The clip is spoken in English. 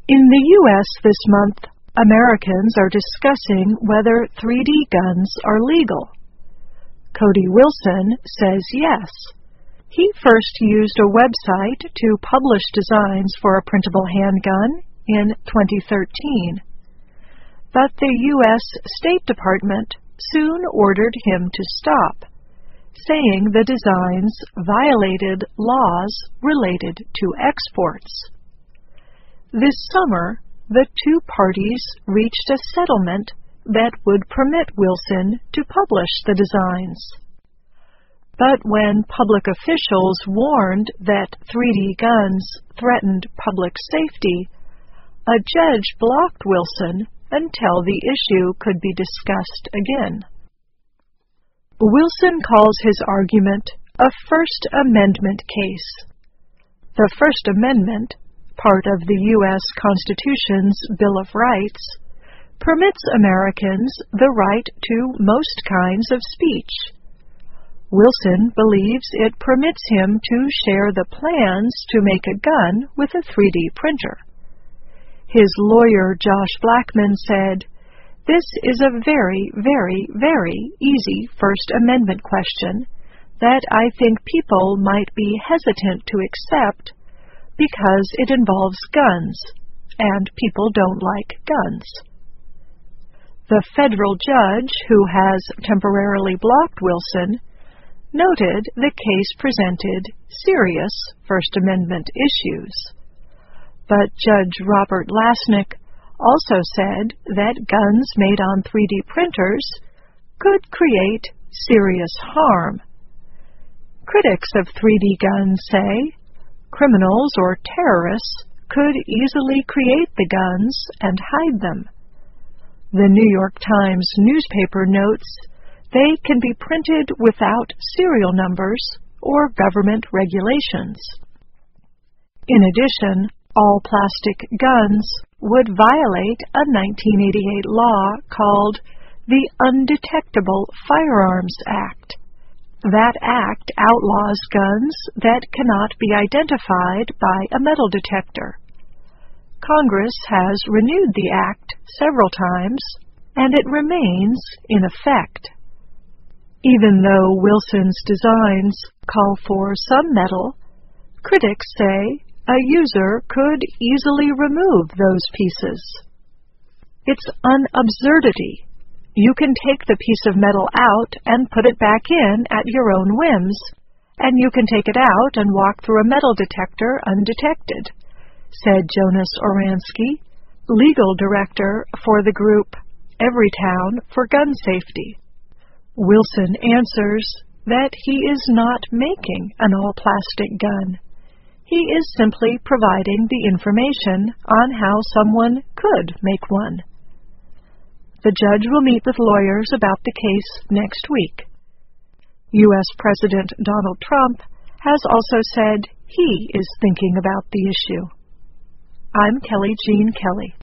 In the U.S. this month, Americans are discussing whether 3D guns are legal. Cody Wilson says yes. He first used a website to publish designs for a printable handgun in 2013. But the U.S. State Department soon ordered him to stop, saying the designs violated laws related to exports. This summer, the two parties reached a settlement that would permit Wilson to publish the designs. But when public officials warned that 3D guns threatened public safety, a judge blocked Wilson until the issue could be discussed again. Wilson calls his argument a First Amendment case. The First Amendment, part of the U.S. Constitution's Bill of Rights, permits Americans the right to most kinds of speech. Wilson believes it permits him to share the plans to make a gun with a 3D printer. His lawyer, Josh Blackman, said, "This is a very, very, very easy First Amendment question that I think people might be hesitant to accept because it involves guns, and people don't like guns." The federal judge, who has temporarily blocked Wilson, noted the case presented serious First Amendment issues. But Judge Robert Lasnik also said that guns made on 3D printers could create serious harm. Critics of 3D guns say criminals or terrorists could easily create the guns and hide them. The New York Times newspaper notes they can be printed without serial numbers or government regulations. In addition, all plastic guns would violate a 1988 law called the Undetectable Firearms Act. That act outlaws guns that cannot be identified by a metal detector. Congress has renewed the act several times, and it remains in effect. Even though Wilson's designs call for some metal, critics say a user could easily remove those pieces. It's an absurdity. You can take the piece of metal out and put it back in at your own whims, and you can take it out and walk through a metal detector undetected, said Jonas Oransky, legal director for the group Everytown for Gun Safety. Wilson answers that he is not making an all-plastic gun. He is simply providing the information on how someone could make one. The judge will meet with lawyers about the case next week. U.S. President Donald Trump has also said he is thinking about the issue. I'm Kelly Jean Kelly.